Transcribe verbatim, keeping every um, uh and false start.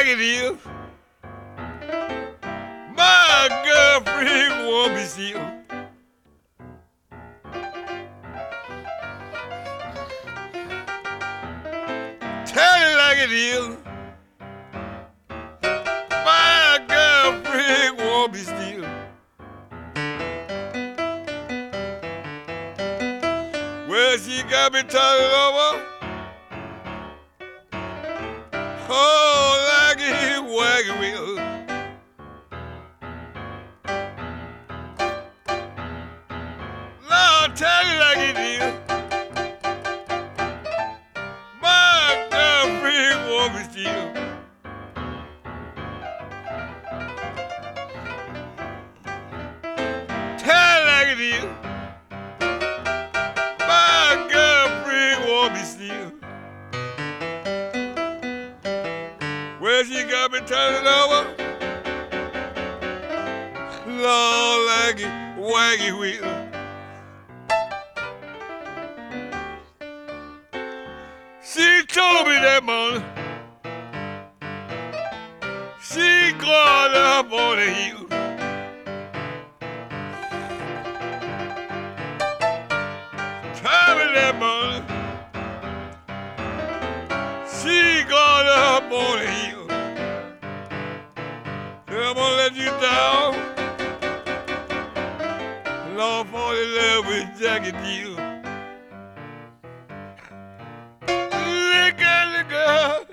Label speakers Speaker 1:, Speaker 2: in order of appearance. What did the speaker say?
Speaker 1: it is. My girlfriend won't be still. Tell it like it is. My girlfriend won't be still. Well, she got me turning over. Oh, like it wagon wheel. Lord, tell it like it is. My girlfriend won't be still. Tell it like it is. My girlfriend won't be still. Well, she got me turning over. Lord, like it wagon wheel. She told me that morning she going up on the hill. Told me that morning she going up on the hill. I'm gonna let you down. Lord, fall in love with Jackie Deal. Look at the girl.